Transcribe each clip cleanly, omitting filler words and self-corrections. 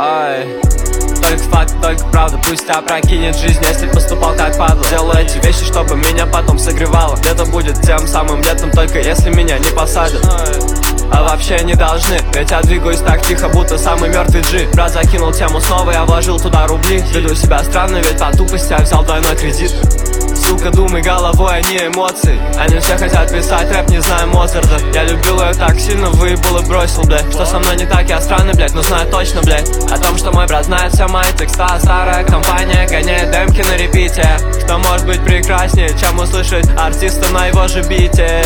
Ай. Только факт, только правда, пусть опрокинет жизнь, если поступал как падла. Делаю эти вещи, чтобы меня потом согревало. Лето будет тем самым летом, только если меня не посадят. А вообще не должны, ведь я двигаюсь так тихо, будто самый мертвый G. Брат закинул тему снова, я вложил туда рубли. Веду себя странно, ведь по тупости я взял двойной кредит. Сука, думай головой, а не эмоций. Они все хотят писать рэп, не знаю Моцарта. Я любил ее так сильно, выебал и бросил, блядь. Что со мной не так, я странный, блядь, но знаю точно, блядь, о том, что мой брат знает все мои текста. Старая компания гоняет демки на репите. Что может быть прекраснее, чем услышать артиста на его же бите?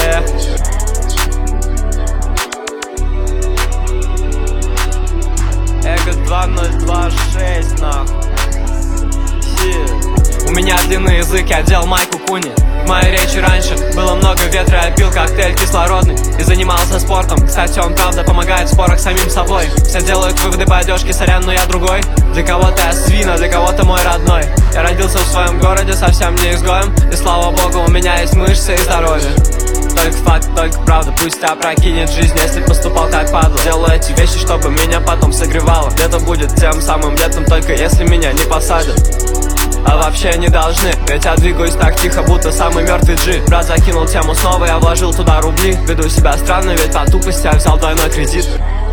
Эго 2026, нахуй. У меня длинный язык, я делал майку куни. В моей речи раньше было много ветра, я пил коктейль кислородный и занимался спортом. Кстати, он правда помогает в спорах с самим собой. Все делают выводы по одежке, сорян, но я другой. Для кого-то я свина, для кого-то мой родной. Я родился в своем городе, совсем не изгоем. И слава богу, у меня есть мышцы и здоровье. Только факт, только правда, пусть опрокинет жизнь, если поступал как падла. Делаю эти вещи, чтобы меня потом согревало. Лето будет тем самым летом, только если меня не посадят. А вообще не должны, ведь я двигаюсь так тихо, будто самый мертвый G. Брат закинул тему снова, я вложил туда рубли. Веду себя странно, ведь по тупости я взял двойной кредит.